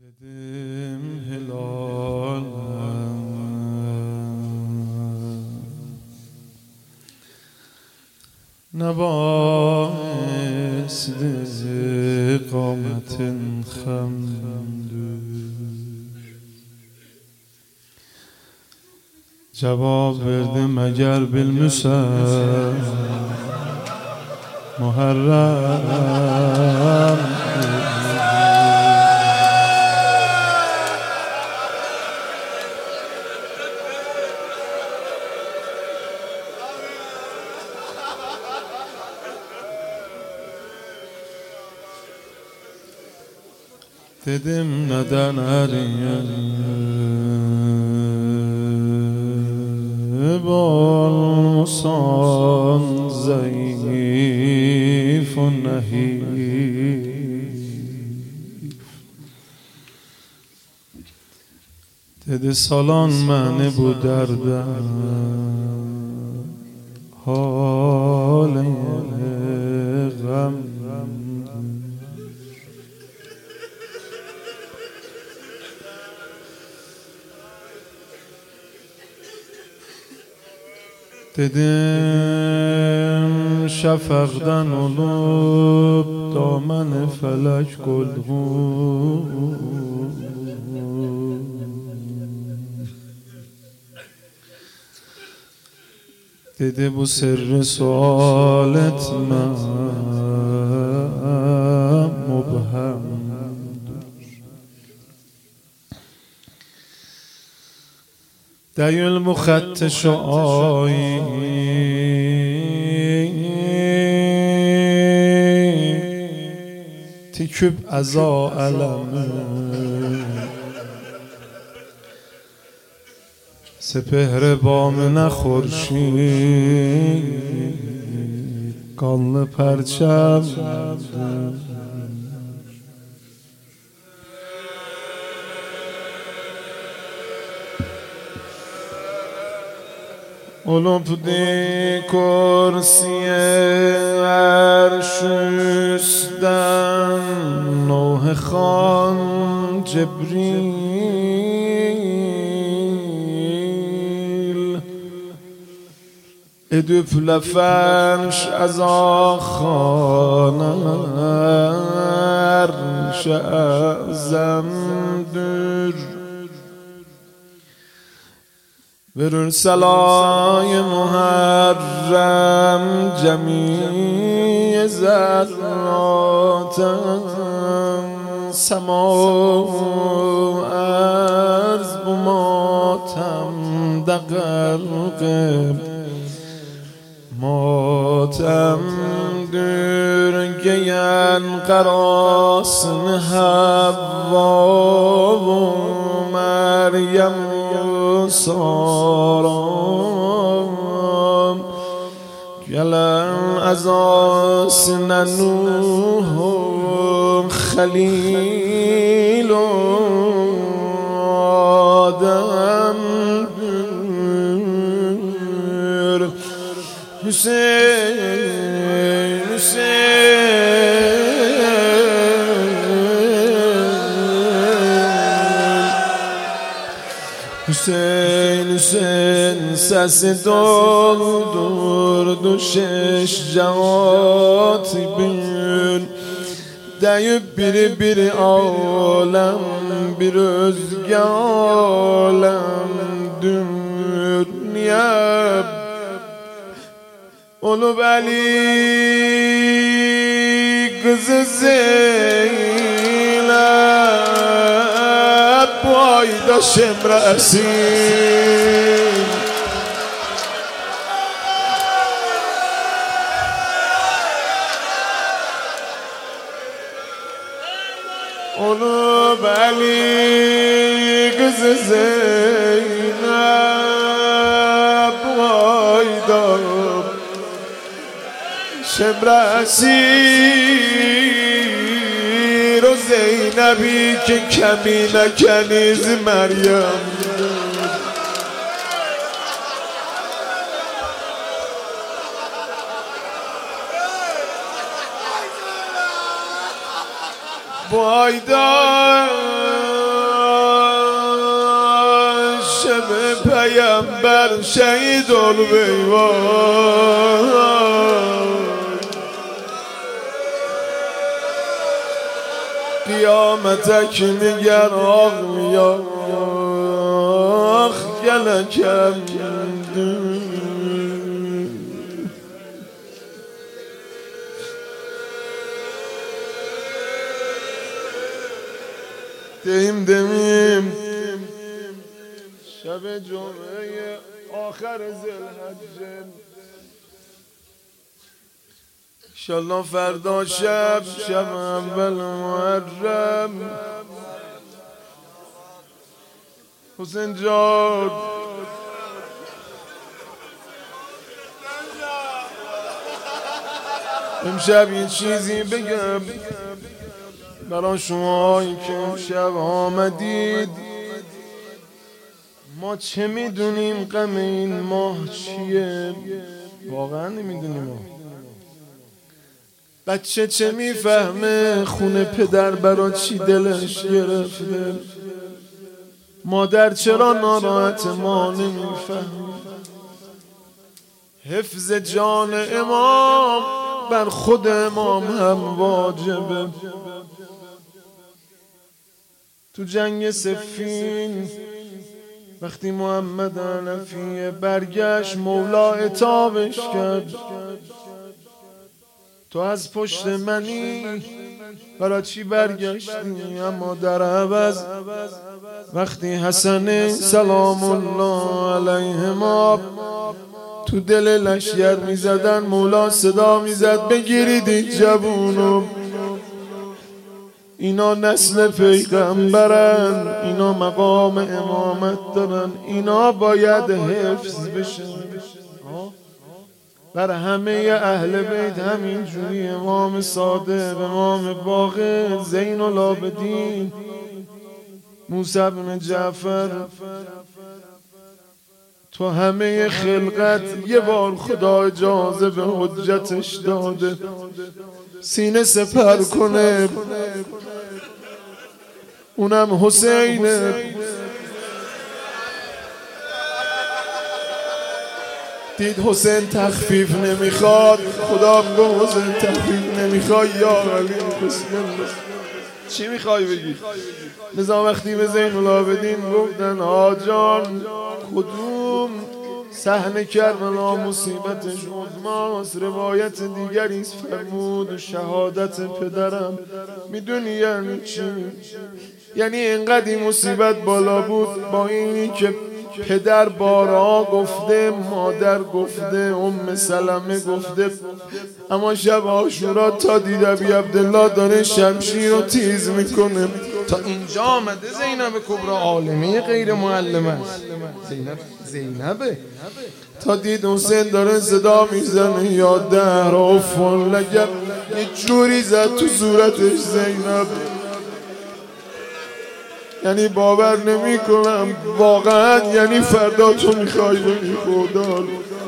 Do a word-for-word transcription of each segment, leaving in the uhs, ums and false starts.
dedim helalem nebâsiz kâmetin xemdür. Cevap verdim eğer bilmüsen Muharrem. Dedim neden eriyip olmuşsan zayıf و nehif. Dedi salan məni bu dərdə hal-i غم. Dedim şəfəqdən olub damən fələk qolğum. Dedi bu sirri sual etmə mübhəmdir. Deyil bu xətt şuayı tiküb əza ələmi سپهر بامنه خورشید قانlı پرچم. Olup di kursi arş üstten Nuh Khan Cebril edüp lefenş azakhane erş azemdür. Verür salay muharrem cemi zerraten sema arz bu matem de gərqib matemdir geyen qarasın Havva و Meryem سارام گلن از آسن نوح خلیل و آدم دور حسین حسین Hüseyin Hüseyin sesi doldurdu şeş cevat bin. Deyip biri biri alem bir özge alem dünya. Olup Ali kızı Zeynep bu ayda şemresin. Olup Ali kızı Zeynep bu ayda şemresin. O Zeynep'i ki kemine keniz Meryem bu ayda پیامبر شهید الویوان قیامتک نگر آق میاخ گلکم دیم دمیم شب جمعه آخر ذوالحجه انشالله فردا شب شب اول محرم حسین جان امشب یه چیزی بگم برای شماهایی که امشب آمدید. ما چه میدونیم غم این ماه چیه؟ واقعا نمیدونیم. ما بچه چه میفهمه خونه پدر برا چی دلش گرفته؟ مادر چرا ناراحت ما نمیفهمه؟ حفظ جان امام بر خود امام هم واجبه. تو جنگ صفین وقتی محمد حنفی برگشت مولا عتابش کرد تو از پشت منی برای چی برگشتی؟ اما در عوض وقتی حسن سلام الله علیهما تو دل لشگر میزدن مولا صدا میزد بگیرید این جوونو، اینا نسل پیغمبرن، اینا مقام امامت دارن، اینا باید حفظ بشن. بر همه اهل بیت همین جوری امام صادق، امام باقر، زین العابدین، موسی بن جعفر، تو همه خلقت یه بار خدا اجازه به حجتش داده سینه سپر کنه، اونم حسینه. دید حسین تخفیف نمیخواد، خدا میگه حسین تخفیف نمیخواد یا علی بسم الله چی میخوای بگی؟ نظام وقتی به زین العابدین گفتن آجان کدوم صحنه کربلا مصیبتش عظماست، روایت دیگری فرمود شهادت پدرم. میدونی یعنی چی؟ یعنی اینقدر این مصیبت بالا بود با اینی که پدر بارها گفته، مادر گفته، ام سلمه گفته، اما شب عاشورا تا دید ابی عبدالله داره شمشیر رو تیز میکنه تا اینجا آمده زینب کبرا عالمه غیر معلمه است. زینب زینبه تا دید حسین داره صدا میزنه یا دهر افن لگم، یه جوری زد تو صورتش زینب، یعنی باور نمی کنم واقعا، یعنی فردا تو میخوای بگی خدا.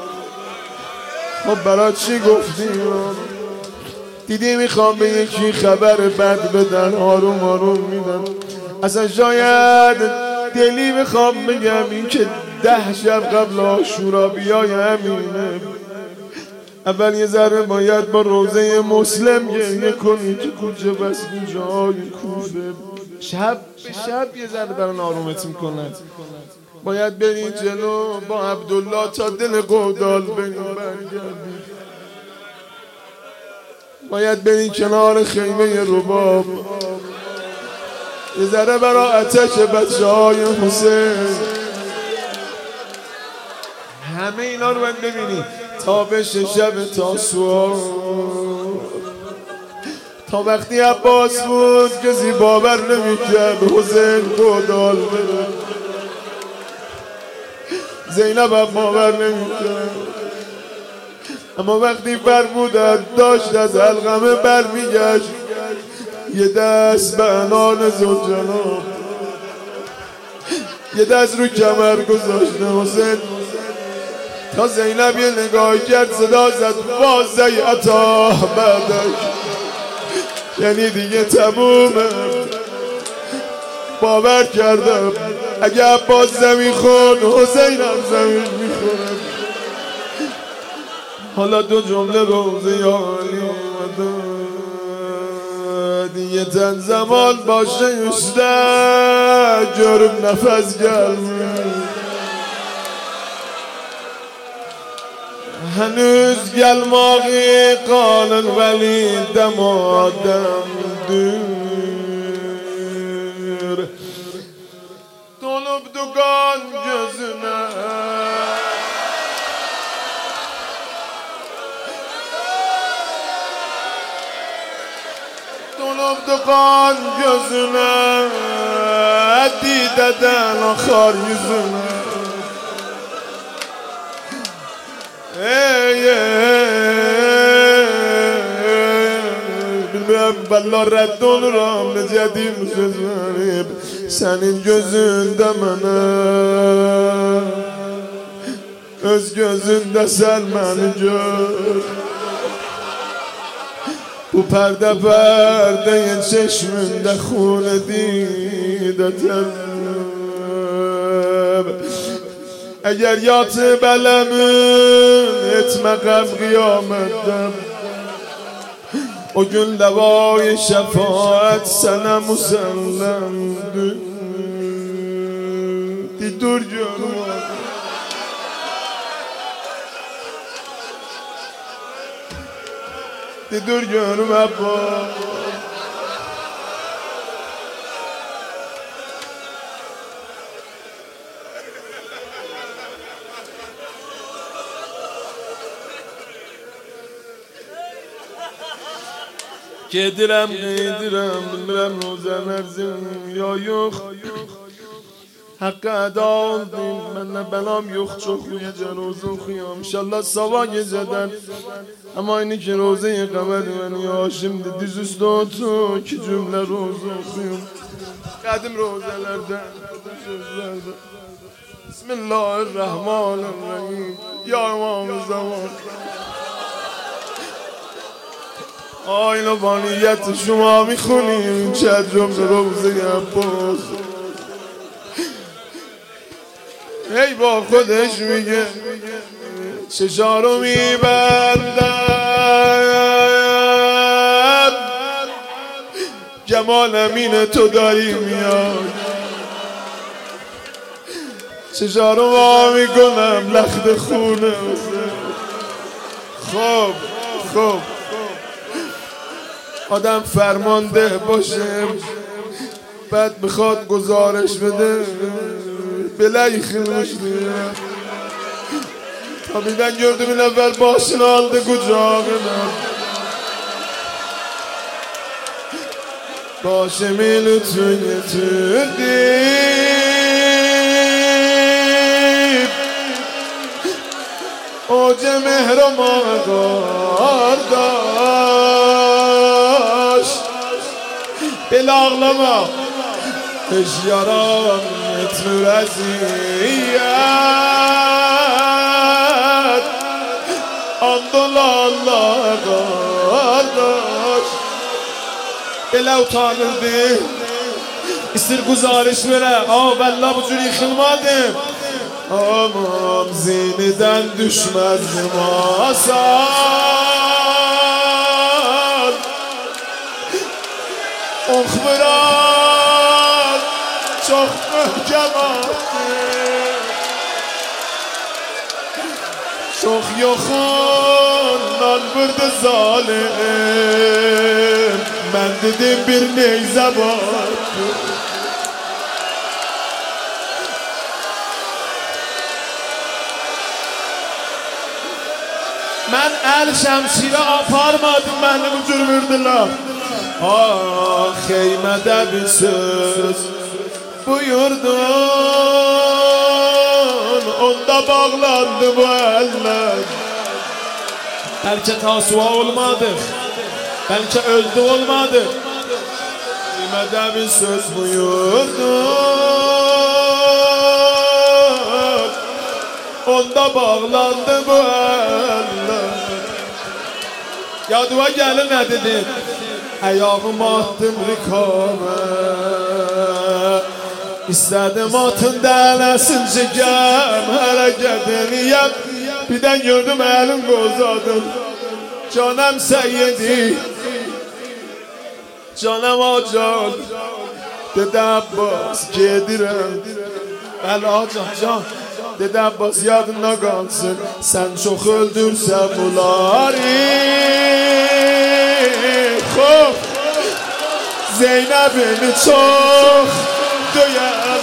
خب برای چی گفتی؟ دیدی میخوام به یکی خبر بد بدن، آروم آروم میدن. اصلا شاید دلی میخوام بگم این که ده شب قبل عاشورا بیای همینه. اول یه ذره باید با روزه مسلم گریه کنی تو کوچه بس جای کوفه، شب به شب یه ذره برای آرومت میکنن. باید برین جلو با عبدالله تا دل قودال برین برگردین. باید برین کنار خیمه رباب یه ذره برای آتش بچه های حسین. همه اینا رو باید ببینی تا بشه شب تاسوعا، تا وقتی عباس بود کسی باور نمیکرد حسین قودال بره، زینب هم باور نمیکرد، اما وقتی فرمودند داشت از علقمه برمیگشت یه دست به عنان زوجناب، یه دست رو کمر گذاشته حسین، تا زینب یه نگاه کرد صدا زد وازی عطا بعدش، یعنی دیگه تمومه. باور کردم اگه عباس زمین خورد حسینم زمین میخورم. حالا دو جمله روزه یالی دیگه تن زمان باشه اشته جرم نفس گرمی هنوز گلماغی قانون ولی دمادم دور دولب دوگان gözüne dolup dukan gözüne dideden akar yüzüne ey bilmem balla redd olurum necədim söz verib senin gözünde mənə öz gözünde sen beni gör bu perde perde çeşminde خون دیدتم اگر یات بلمون etme غم قیامتم o gün levay şefaat sana musallamdır. Di dur canım Di dur canım Abba Gedirəm, qeydirəm, bilmirəm rozəm ərzim ya yox Haqqı əda oldim, mənlə bəlam yox Çox gecə roza oxuyam, inşallah sabah gecədən Ama aynı ki rozayı qəmər bəni ya Şimdi diz üstə otur, iki cümlə roza oxuyum Qədim rozalərdən, sözlərdən Bismillahirrahmanirrahim Ya İmam-ı Zaman آینو با نیت شما میخونیم چه جمله روزه عباس ای با خودش میگه چشارو میبندم جمال امین تو داری میاد چشارو ما میکنم لخت خونه خب خب آدم فرمانده باشه بعد بخواد گزارش بده بلایی خیلش دیم Tabi'den gördüğümün evvel başını aldı kucağına Başımı lütfün getirdim Oca mehrama kardeş Bel ağlama Hiç yaram etmür eziyet Andol Allah kardeş Bele utanırdı İstir guzarış vere Aa valla bu cür yıkılmadım Aman ziniden düşmezdim asan Okmuran çok möhkem attı Çok yokundan vurdu zalim Ben dedim bir neyze battı Ben el şemsire aparmadım beni bu cür vurdular Ah heymede bir söz buyurdun Onda bağlandı bu eller Belki tasva olmadı Belki öldü olmadı Heymede bir söz buyurdun Onda bağlandı bu eller Ya dua gelin ne dedin Ayağımı attım rikame İstədim dənəsin çəkəm hərəkətini yap. Birdən gördüm əlim qozadım. Canım səyyidi, canım acan. Dedi Abbas gedirəm. Bəli acan can. Dedi Abbas yadına qalsın. Sən çox öldürsən bunları. Xoş Zeynəbini çox döyəm.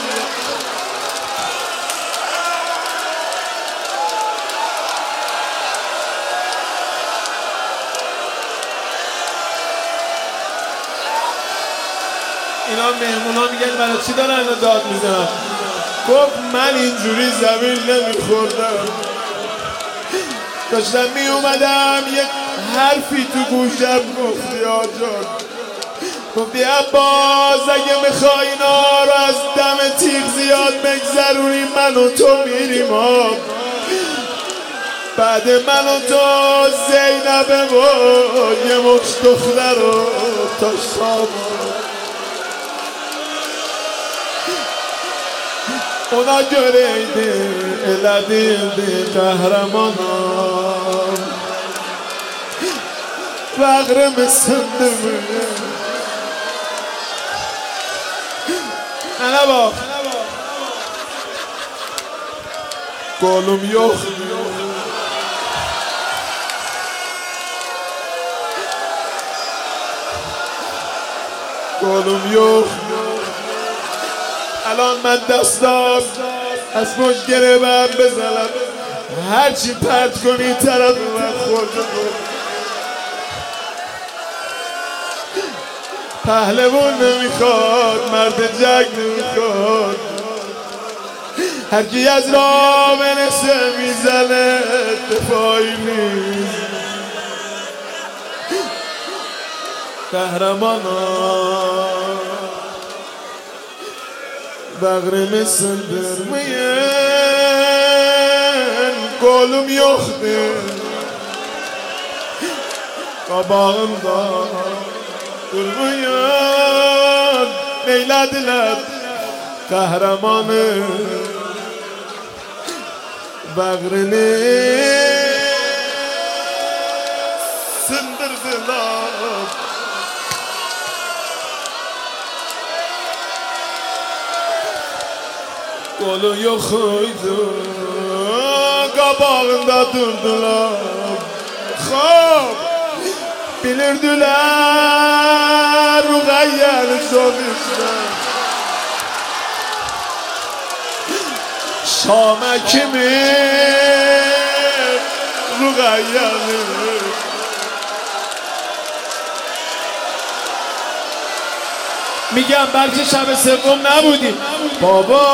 اینا مهمونا میگن برای چی دارن اینا داد میزنن؟ گفت من اینجوری زمین نمیخوردم، داشتم میومدم یک حرفی تو گوشم گفتی آجان، گفتی عباس اگه میخوای اینا رو از دم تیغ زیاد بگذرونی من و تو میریم ها. بعد من و تو زینب و یه مش دختر و تا شام ona göreydi, elədirdi qəhrəmanam. Bağrımı sındırmır. Mənə bax, qolum yoxdur. Qolum yoxdur. الان من دستم از مش گربم بزنم، هرچی پرت کنی طرف من خورده بود. پهلوان نمیخواد، مرد جنگ نمیخواد، هرکی از راه برسه میزنه دفاعی نیست. قهرمانان bağrımı sındırmayın, kolum yoxdur qabağımda durmayın. Neylədilər qəhrəmanı, bağrını sındırdılar. Qolu yox idi, qabağında durdular. Xoş, bilirdilər Ruqəyyəni çox istər. Şamə kimi Ruqəyyəni میگم بلکه شب سوم نبودی بابا،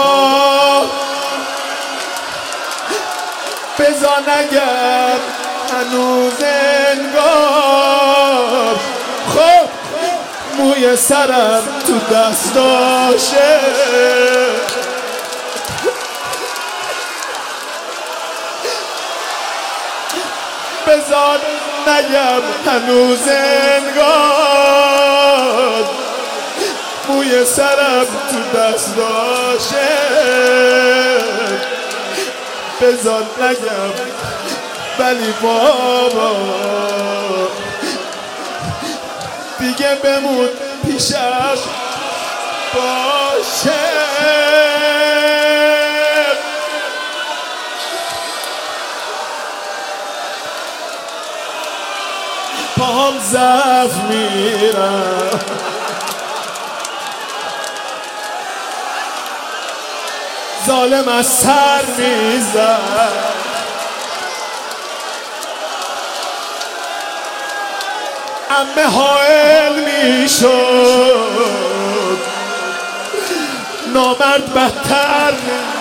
بزا نگر هنوز انگار. خب موی سرم تو دستاشه، بزا نگر هنوز انگار. موی سرم تو دست داشه، بزن نگم ولی بابا دیگه بمون پیشم باشه. پاهم ضعف میرم، ظالم از سر میزد، عمه حائل میشد، نامرد بدتر